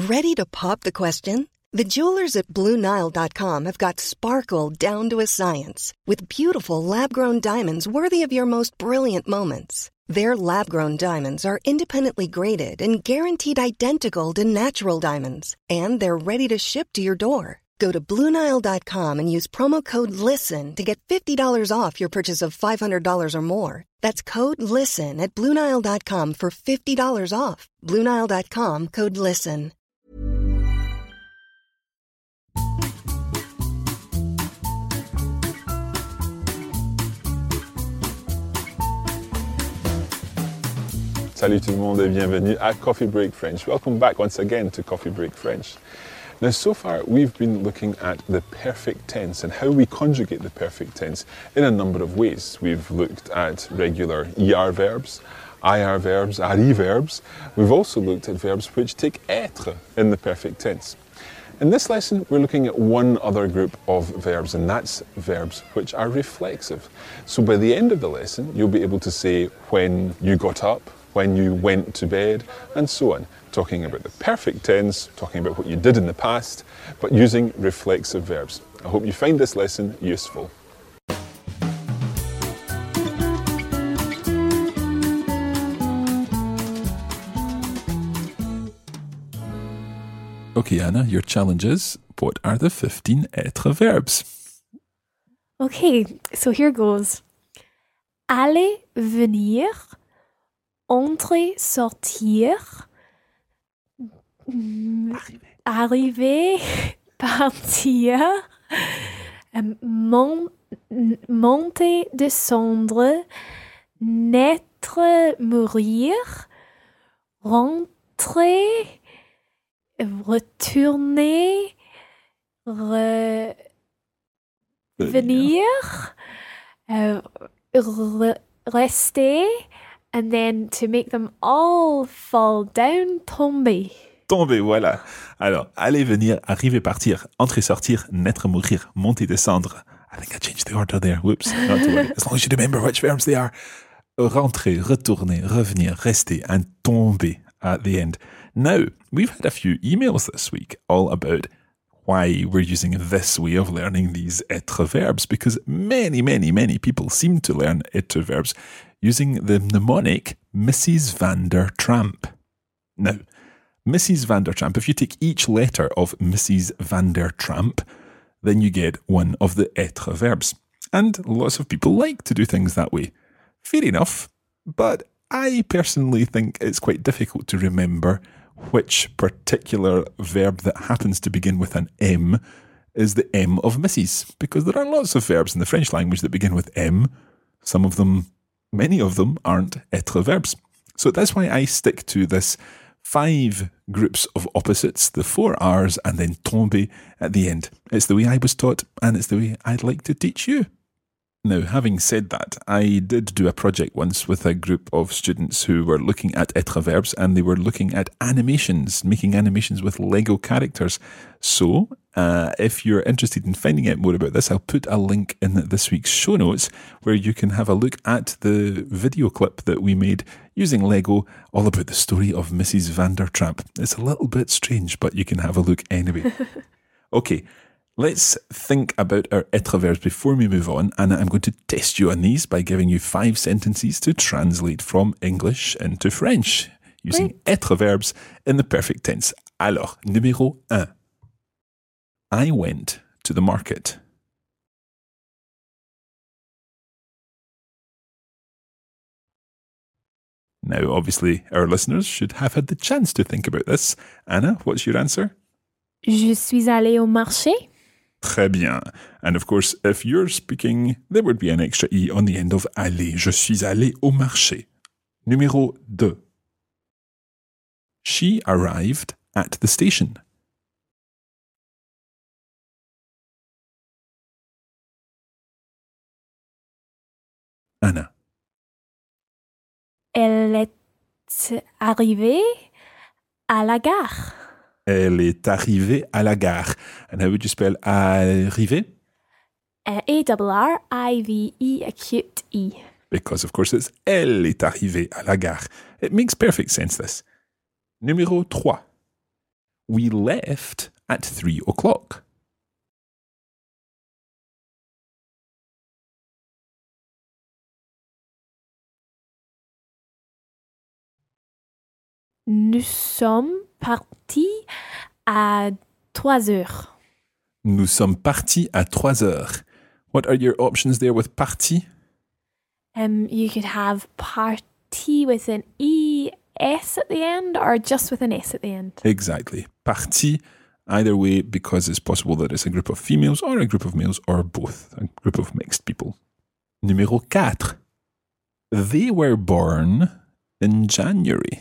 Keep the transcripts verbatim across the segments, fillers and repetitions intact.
Ready to pop the question? The jewelers at Blue Nile dot com have got sparkle down to a science with beautiful lab-grown diamonds worthy of your most brilliant moments. Their lab-grown diamonds are independently graded and guaranteed identical to natural diamonds, and they're ready to ship to your door. Go to Blue Nile dot com and use promo code LISTEN to get fifty dollars off your purchase of five hundred dollars or more. That's code LISTEN at Blue Nile dot com for fifty dollars off. Blue Nile dot com, code LISTEN. Salut tout le monde et bienvenue à Coffee Break French. Welcome back once again to Coffee Break French. Now, so far we've been looking at the perfect tense and how we conjugate the perfect tense in a number of ways. We've looked at regular E R verbs, I R verbs, R I verbs. We've also looked at verbs which take être in the perfect tense. In this lesson, we're looking at one other group of verbs, and that's verbs which are reflexive. So by the end of the lesson, you'll be able to say when you got up, when you went to bed, and so on, talking about the perfect tense, talking about what you did in the past, but using reflexive verbs. I hope you find this lesson useful. Okay, Anna, your challenge is, what are the fifteen être verbs? Okay, so here goes. Aller, venir, entrer, sortir, arriver, arriver partir, mon, monter, descendre, naître, mourir, rentrer, retourner, re, venir, uh, re, rester, and then to make them all fall down, tomber. Tomber, voilà. Alors, aller, venir, arriver, partir, entrer, sortir, naître, mourir, monter, descendre. I think I changed the order there. Whoops. Not to worry. As long as you remember which verbs they are. Rentrer, retourner, revenir, rester, and tomber at the end. Now, we've had a few emails this week all about why we're using this way of learning these être verbs, because many, many, many people seem to learn être verbs using the mnemonic Missus Van der Tramp. Now, Missus Van der Tramp, if you take each letter of Missus Van der Tramp, then you get one of the être verbs. And lots of people like to do things that way. Fair enough, but I personally think it's quite difficult to remember which particular verb that happens to begin with an M is the M of Missus, because there are lots of verbs in the French language that begin with M. Some of them, many of them, aren't être verbs. So that's why I stick to this five groups of opposites, the four R's, and then tomber at the end. It's the way I was taught, and it's the way I'd like to teach you. Now, having said that, I did do a project once with a group of students who were looking at être verbs, and they were looking at animations, making animations with Lego characters. So, uh, if you're interested in finding out more about this, I'll put a link in this week's show notes where you can have a look at the video clip that we made using Lego, all about the story of Missus Van der Tramp. It's a little bit strange, but you can have a look anyway. Okay. Let's think about our être verbs before we move on, and I'm going to test you on these by giving you five sentences to translate from English into French, using Great. être verbs in the perfect tense. Alors, numéro un. I went to the market. Now, obviously, our listeners should have had the chance to think about this. Anna, what's your answer? Je suis allée au marché. Très bien. And of course, if you're speaking, there would be an extra E on the end of aller. Je suis allé au marché. Numéro deux. She arrived at the station. Anna. Elle est arrivée à la gare. Elle est arrivée à la gare. And how would you spell arriver? Uh, A R R I V E acute E. Because, of course, it's elle est arrivée à la gare. It makes perfect sense, this. Numéro trois. We left at three o'clock. Nous sommes partis à trois heures. Nous sommes partis à trois heures. What are your options there with parti? Um, you could have party with an E S at the end or just with an S at the end. Exactly. Parti, either way, because it's possible that it's a group of females or a group of males or both, a group of mixed people. Numéro quatre. They were born in January.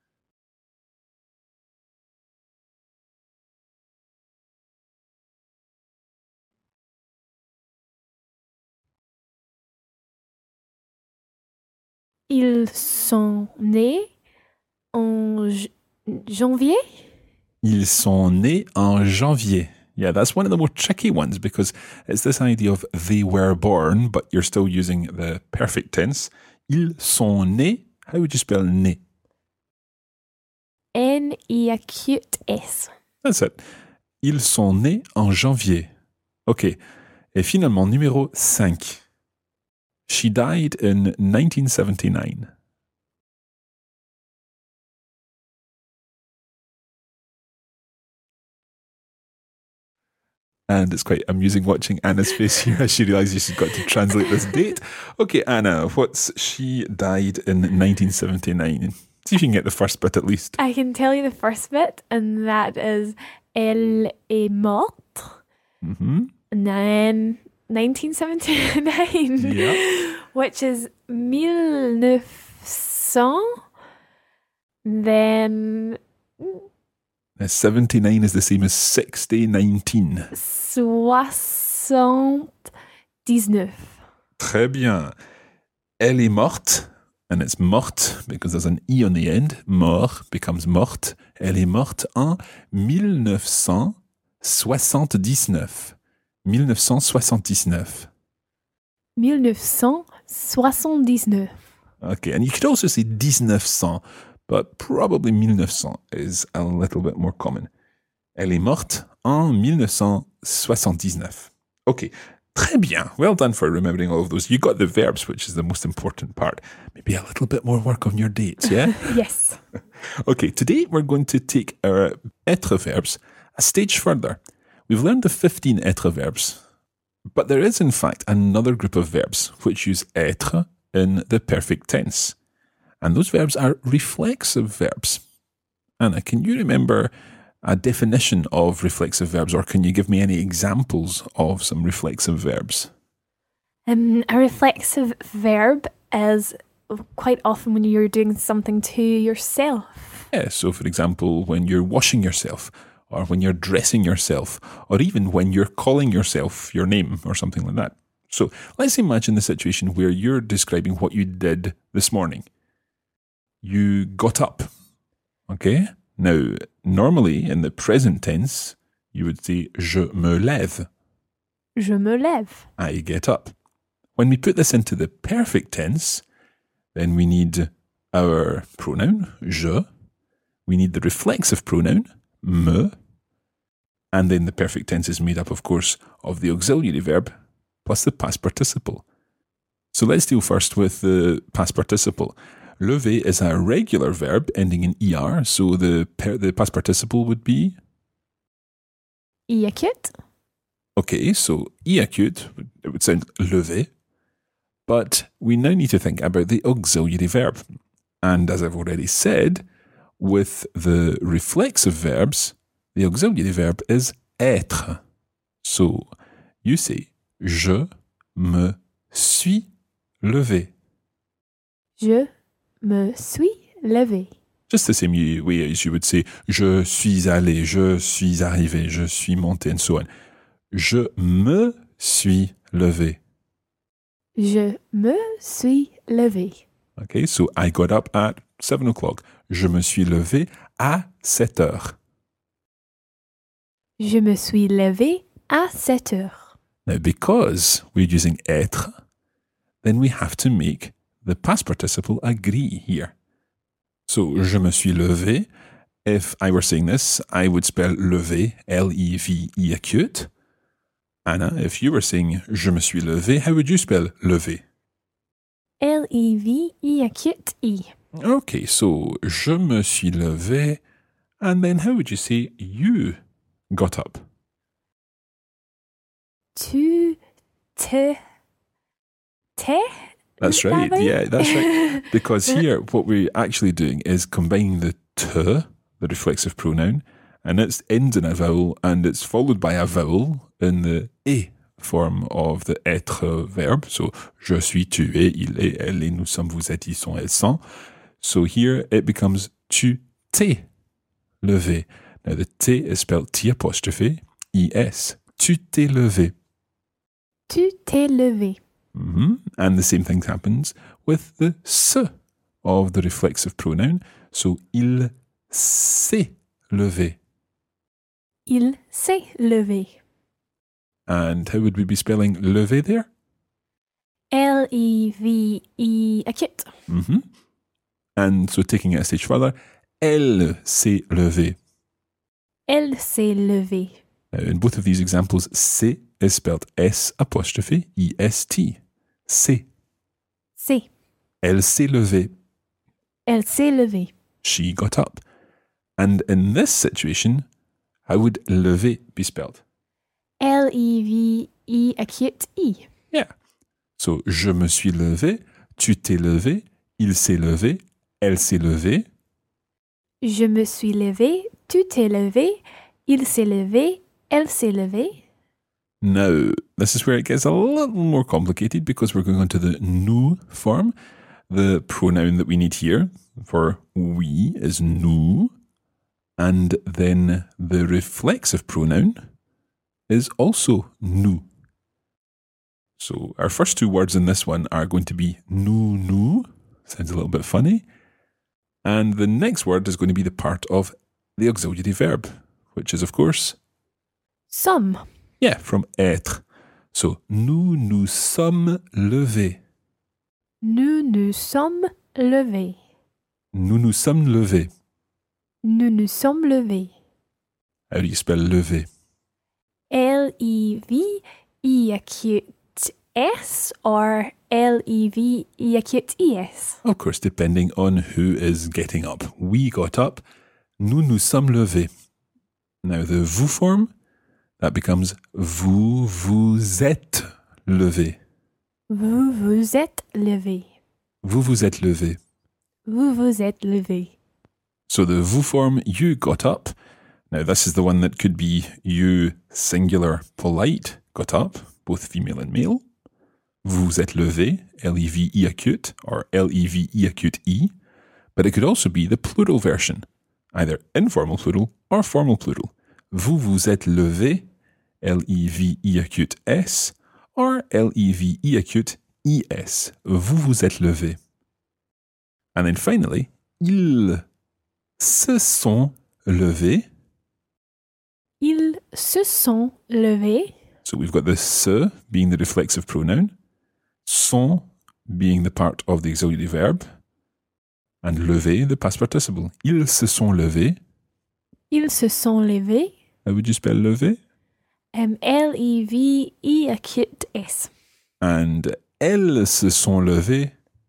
Ils sont nés en j- janvier. Ils sont nés en janvier. Yeah, that's one of the more tricky ones because it's this idea of they were born, but you're still using the perfect tense. Ils sont nés. How would you spell nés? N I acute S. That's it. Ils sont nés en janvier. OK. Et finalement, numéro cinq. She died in nineteen seventy-nine. And it's quite amusing watching Anna's face here as she realises she's got to translate this date. Okay, Anna, what's she died in nineteen seventy-nine? See if you can get the first bit at least. I can tell you the first bit, and that is Elle est morte. Mm-hmm. And then nineteen seventy-nine, Yeah. which is mille neuf cents. Then Uh, seventy-nine is the same as sixty, nineteen. soixante-dix-neuf. Très bien. Elle est morte, and it's morte because there's an I on the end. Mort becomes morte. Elle est morte en mille neuf cent soixante-dix-neuf. mille neuf cent soixante-dix-neuf. mille neuf cent soixante-dix-neuf. Okay, and you could also say dix-neuf cents, but probably mille neuf cents is a little bit more common. Elle est morte en mille neuf cent soixante-dix-neuf. Okay, très bien. Well done for remembering all of those. You got the verbs, which is the most important part. Maybe a little bit more work on your dates, yeah? Yes. Okay, today we're going to take our être verbs a stage further. We've learned the fifteen être verbs, but there is in fact another group of verbs which use être in the perfect tense. And those verbs are reflexive verbs. Anna, can you remember a definition of reflexive verbs, or can you give me any examples of some reflexive verbs? Um, a reflexive verb is quite often when you're doing something to yourself. Yeah, so for example, when you're washing yourself, or when you're dressing yourself, or even when you're calling yourself your name or something like that. So let's imagine the situation where you're describing what you did this morning. You got up. Okay? Now, normally in the present tense, you would say je me lève. Je me lève. I get up. When we put this into the perfect tense, then we need our pronoun, je. We need the reflexive pronoun, me. And then the perfect tense is made up, of course, of the auxiliary verb plus the past participle. So let's deal first with the past participle. Lever is a regular verb ending in er, so the per- the past participle would be? I acute. Okay, so I acute, it would sound lever. But we now need to think about the auxiliary verb. And as I've already said, with the reflexive verbs, the auxiliary verb is être. So you say, je me suis levé. Je me suis levé. Just the same way as you would say, je suis allé, je suis arrivé, je suis monté, and so on. Je me suis levé. Je me suis levé. Okay, so I got up at seven o'clock. Je me suis levé à sept heures. Je me suis levé à sept heures. Now, because we're using être, then we have to make the past participle agree here. So, je me suis levé if I were saying this, I would spell lever, L E V E acute. Anna, if you were saying je me suis levé, how would you spell lever? L E V E acute E. Okay, so je me suis levé, and then how would you say you got up? Tu te te. That's Is that right. right? Yeah, that's right. Because here, what we're actually doing is combining the te, the reflexive pronoun, and it ends in a vowel, and it's followed by a vowel in the et form of the être verb. So, je suis, tu es, il est, elle est, nous sommes, vous êtes, ils sont, elles sont. So here it becomes tu t'es levé. Now the t is spelled T apostrophe E S. Tu t'es levé. Tu t'es levé. Mm-hmm. And the same thing happens with the se of the reflexive pronoun. So, il s'est levé. Il s'est levé. And how would we be spelling levé there? L E V E acute. Mm-hmm. And so taking it a stage further, elle s'est levée. Elle s'est levée. Now, in both of these examples, c'est is spelled S apostrophe E S T. C'est. C'est. Elle s'est levée. Elle s'est levée. She got up. And in this situation, how would lever be spelled? L E V E acute E. Yeah. So, je me suis levé, tu t'es levé, il s'est levé, elle s'est levée. Je me suis levé, tu t'es levé, il s'est levé, elle s'est levée. Now, this is where it gets a little more complicated because we're going on to the nous form. The pronoun that we need here for we is nous, and then the reflexive pronoun is also nous. So our first two words in this one are going to be nous, nous. Sounds a little bit funny. And the next word is going to be the part of the auxiliary verb, which is, of course, Some. yeah, from être. So, nous nous sommes levés. Nous nous sommes levés. Nous nous sommes levés. Nous nous sommes levés. How do you spell lever? L E V E acute S or L E V E acute E S? Of course, depending on who is getting up. We got up. Nous nous sommes levés. Now, the vous form, that becomes vous vous êtes levés. Vous vous êtes levés. Vous vous êtes levés. Vous vous êtes levés. So the vous form, you got up. Now, this is the one that could be you singular polite, got up, both female and male. Vous vous êtes levé, L E V E acute, or L E V E acute E. But it could also be the plural version, either informal plural or formal plural. Vous vous êtes levé, L E V E acute S, or L E V E acute E S. Vous vous êtes levé. And then finally, ils se sont levés. Ils se sont levés. So we've got the se being the reflexive pronoun, sont being the part of the auxiliary verb, and lever the past participle. Ils se sont levés. Ils se sont levés. How would you spell lever? Um, L E V E acute S. And elles se sont levées.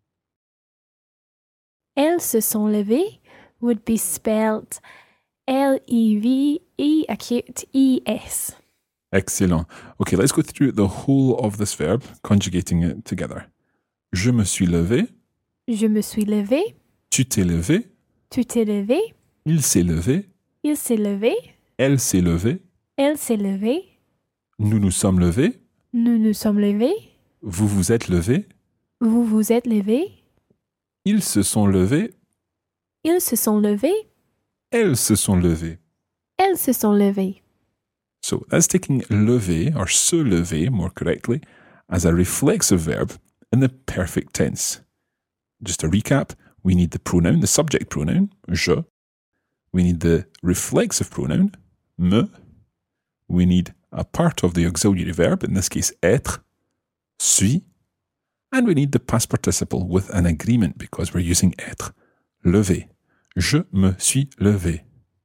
Elles se sont levées would be spelled L E V E acute E S. Excellent. Okay, let's go through the whole of this verb, conjugating it together. Je me suis levé. Je me suis levé. Tu t'es levé. Tu t'es levé. Il s'est levé. Il s'est levé. Elle s'est levée. Elle s'est levée. Nous nous sommes levés. Nous nous sommes levés. Vous vous êtes levés. Vous vous êtes levés. Ils se sont levés. Ils se sont levés. Elles se sont levées. Elles se sont levées. So that's taking lever, or se lever more correctly, as a reflexive verb in the perfect tense. Just to recap, we need the pronoun, the subject pronoun, je. We need the reflexive pronoun, me. We need a part of the auxiliary verb, in this case être, suis. And we need the past participle with an agreement because we're using être, lever. Je me suis levé.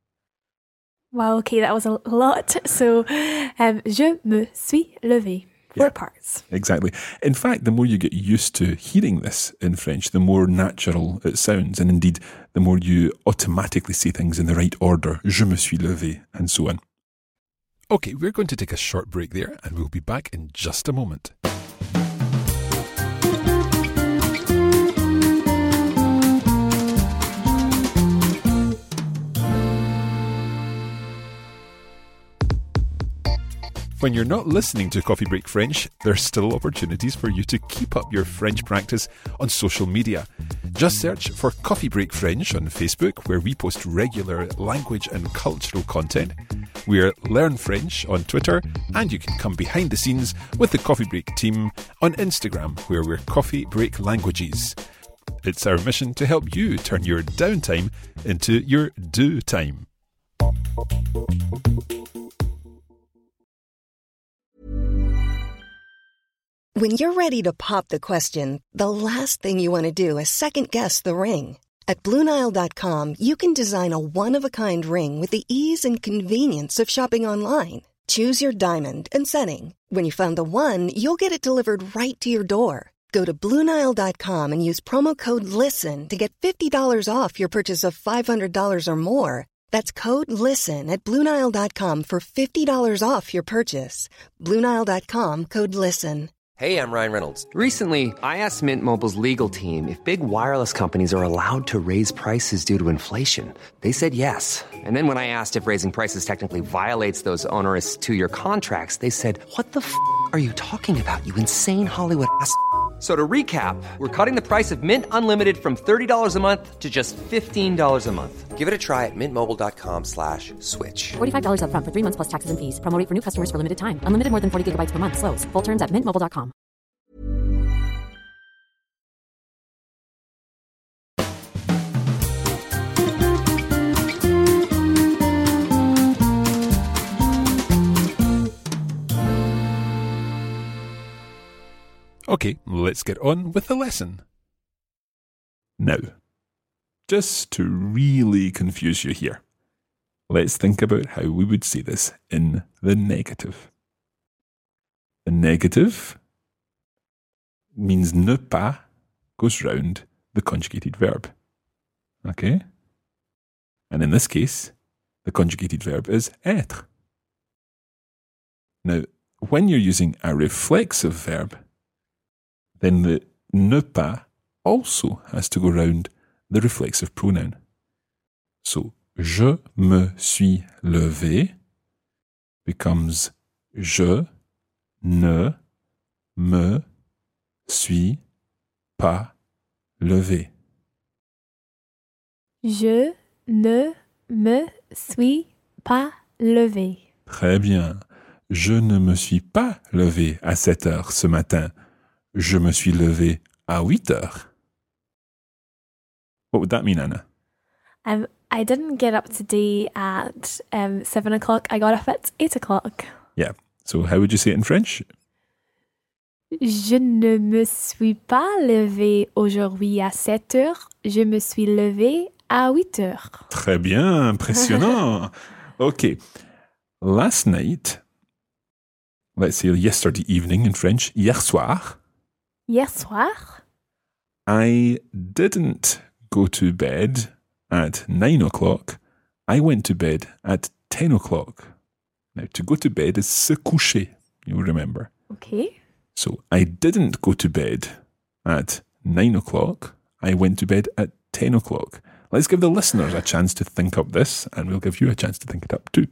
Wow, okay, that was a lot. So, um, je me suis levé. Four yeah, parts. Exactly. In fact, the more you get used to hearing this in French, the more natural it sounds. And indeed, the more you automatically say things in the right order. Je me suis levé, and so on. Okay, we're going to take a short break there, and we'll be back in just a moment. When you're not listening to Coffee Break French, there's still opportunities for you to keep up your French practice on social media. Just search for Coffee Break French on Facebook, where we post regular language and cultural content. We're Learn French on Twitter, and you can come behind the scenes with the Coffee Break team on Instagram, where we're Coffee Break Languages. It's our mission to help you turn your downtime into your do time. When you're ready to pop the question, the last thing you want to do is second-guess the ring. At Blue Nile dot com, you can design a one-of-a-kind ring with the ease and convenience of shopping online. Choose your diamond and setting. When you find the one, you'll get it delivered right to your door. Go to Blue Nile dot com and use promo code LISTEN to get fifty dollars off your purchase of five hundred dollars or more. That's code LISTEN at Blue Nile dot com for fifty dollars off your purchase. Blue Nile dot com, code LISTEN. Hey, I'm Ryan Reynolds. Recently, I asked Mint Mobile's legal team if big wireless companies are allowed to raise prices due to inflation. They said yes. And then when I asked if raising prices technically violates those onerous two-year contracts, they said, what the f*** are you talking about, you insane Hollywood ass f- So to recap, we're cutting the price of Mint Unlimited from thirty dollars a month to just fifteen dollars a month. Give it a try at mintmobile.com slash switch. forty-five dollars up front for three months plus taxes and fees. Promo rate for new customers for limited time. Unlimited more than forty gigabytes per month. Slows full terms at mint mobile dot com. Okay, let's get on with the lesson. Now, just to really confuse you here, let's think about how we would say this in the negative. The negative means ne pas goes round the conjugated verb. Okay? And in this case, the conjugated verb is être. Now, when you're using a reflexive verb, then the ne pas also has to go round the reflexive pronoun. So, je me suis levé becomes je ne me suis pas levé. Je ne me suis pas levé. Très bien. Je ne me suis pas levé à sept heures ce matin. Je me suis levé à huit heures. What would that mean, Anna? Um, I didn't get up today at um, seven o'clock. I got up at eight o'clock. Yeah. So how would you say it in French? Je ne me suis pas levé aujourd'hui à sept heures. Je me suis levé à huit heures. Très bien. Impressionnant. Okay. Last night, let's say yesterday evening in French, hier soir. Hier soir. I didn't go to bed at nine o'clock. I went to bed at ten o'clock. Now, to go to bed is se coucher, you'll remember. Okay. So, I didn't go to bed at nine o'clock. I went to bed at ten o'clock. Let's give the listeners a chance to think up this, and we'll give you a chance to think it up too.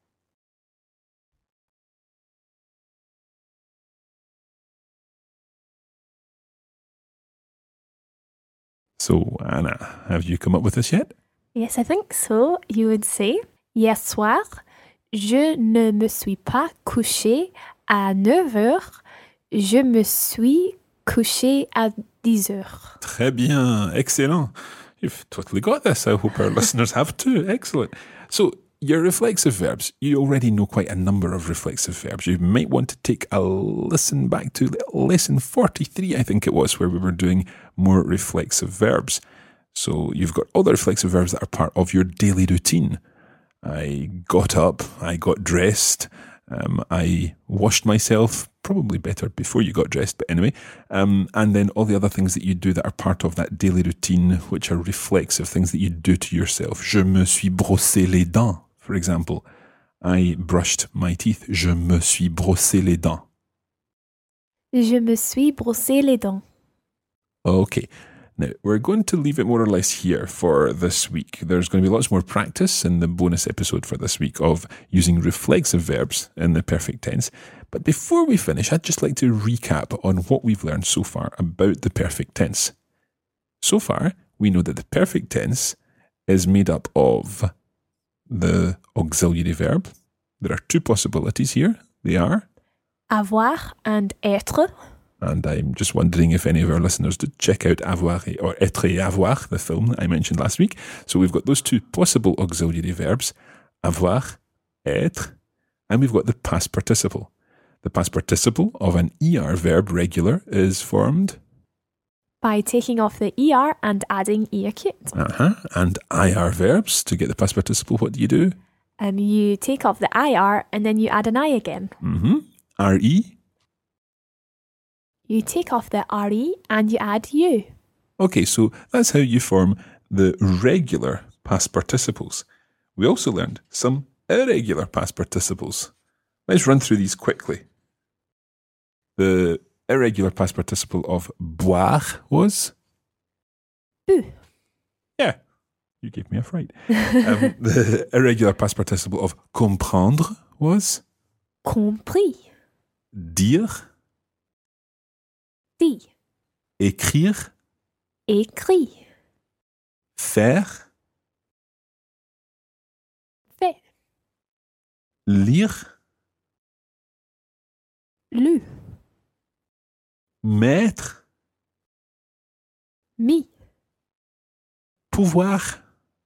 So, Anna, have you come up with this yet? Yes, I think so. You would say, hier soir, je ne me suis pas couché à neuf heures. Je me suis couché à dix heures. Très bien. Excellent. You've totally got this. I hope our listeners have too. Excellent. So, your reflexive verbs, you already know quite a number of reflexive verbs. You might want to take a listen back to lesson forty-three, I think it was, where we were doing more reflexive verbs. So you've got all the reflexive verbs that are part of your daily routine. I got up, I got dressed, um, I washed myself, probably better before you got dressed, but anyway, um, and then all the other things that you do that are part of that daily routine, which are reflexive things that you do to yourself. Je me suis brossé les dents, for example. I brushed my teeth. Je me suis brossé les dents. Je me suis brossé les dents. Okay. Now, we're going to leave it more or less here for this week. There's going to be lots more practice in the bonus episode for this week of using reflexive verbs in the perfect tense. But before we finish, I'd just like to recap on what we've learned so far about the perfect tense. So far, we know that the perfect tense is made up of the auxiliary verb. There are two possibilities here. They are Avoir and être. And I'm just wondering if any of our listeners did check out Avoir et, or Être et Avoir, the film that I mentioned last week. So we've got those two possible auxiliary verbs, avoir, être, and we've got the past participle. The past participle of an E R verb regular is formed by taking off the E R and adding E acute. Uh-huh. And I R verbs, to get the past participle, what do you do? Um, you take off the I R and then you add an I again. Mm-hmm. R E. You take off the R E and you add U. Okay, so that's how you form the regular past participles. We also learned some irregular past participles. Let's run through these quickly. The irregular past participle of boire was? Bu. Yeah, you gave me a fright. um, the irregular past participle of comprendre was? Compris. Dire? Dit. Écrire? Écrit. Faire? Fait. Lire? Lu. Mettre? Mis. Pouvoir?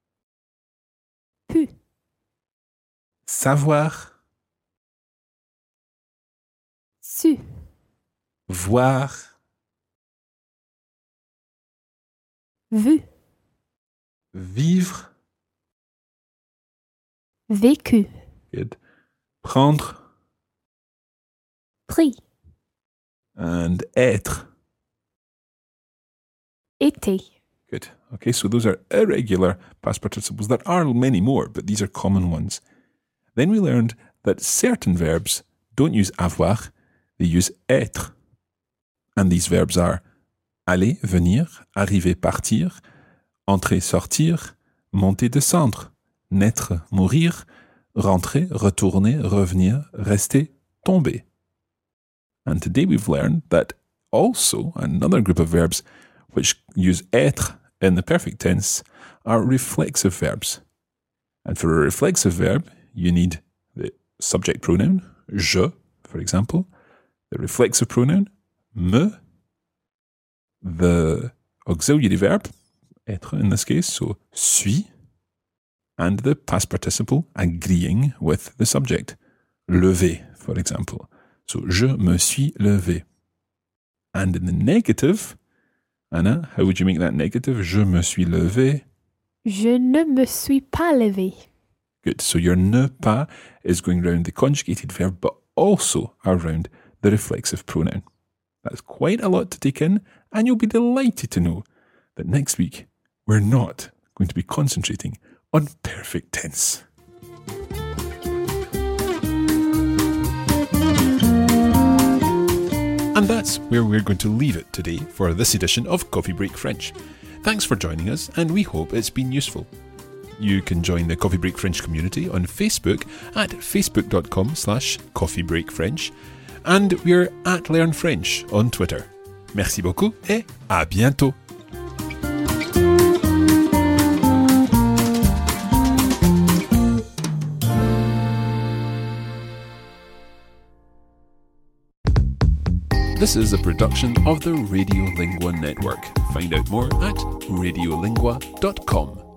Pu. Savoir? Su. Voir? Vu. Vivre? Vécu. Good. Prendre? Pris. And être? Été. Good. Okay, so those are irregular past participles. There are many more, but these are common ones. Then we learned that certain verbs don't use avoir, they use être. And these verbs are aller, venir, arriver, partir, entrer, sortir, monter, descendre, naître, mourir, rentrer, retourner, revenir, rester, tomber. And today we've learned that also another group of verbs which use être in the perfect tense are reflexive verbs. And for a reflexive verb, you need the subject pronoun, je, for example, the reflexive pronoun, me, the auxiliary verb, être in this case, so suis, and the past participle agreeing with the subject, lever, for example. So, je me suis levé. And in the negative, Anna, how would you make that negative? Je me suis levé. Je ne me suis pas levé. Good. So your ne pas is going around the conjugated verb, but also around the reflexive pronoun. That's quite a lot to take in, and you'll be delighted to know that next week we're not going to be concentrating on perfect tense. And that's where we're going to leave it today for this edition of Coffee Break French. Thanks for joining us, and we hope it's been useful. You can join the Coffee Break French community on Facebook at facebook.com slash coffeebreakfrench, and we're at Learn French on Twitter. Merci beaucoup et à bientôt. This is a production of the Radiolingua Network. Find out more at radiolingua dot com.